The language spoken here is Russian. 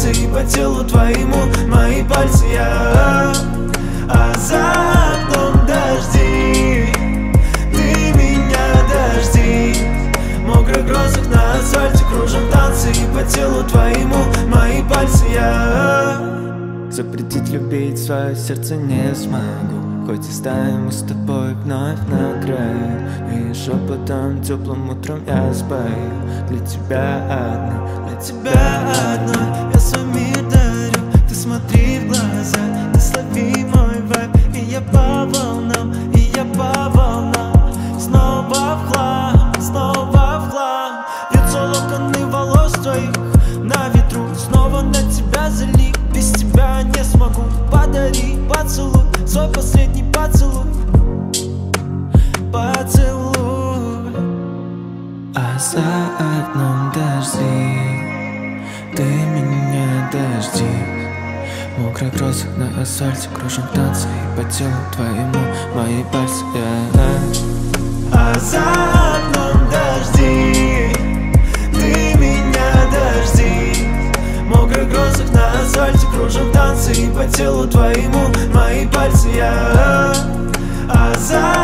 танцы и по телу твоему мои пальцы я. А за окном дожди, ты меня дожди. В мокрых грозах на асфальте кружим танцы и по телу твоему мои пальцы я. Запретить любить свое сердце не смогу, хоть и станем мы с тобой вновь на краю. И шепотом теплым утром я спою для тебя одна, для тебя одна. Я свой мир дарю, ты смотри в глаза, ты слови мой вайб. И я по волнам, и я по волнам. Снова в хлам, снова в хлам. Вьются локоны волос твоих на ветру. Снова на тебя залип, без тебя не смогу. Подари поцелуй, свой последний поцелуй. Поцелуй. А за окном дожди, ты меня дожди. В мокрых грозах на асфальте кружим танцы и по телу твоему мои пальцы я. А за окном дожди, ты меня дожди. В мокрых грозах на асфальте кружим танцы и по телу твоему мои пальцы я. А за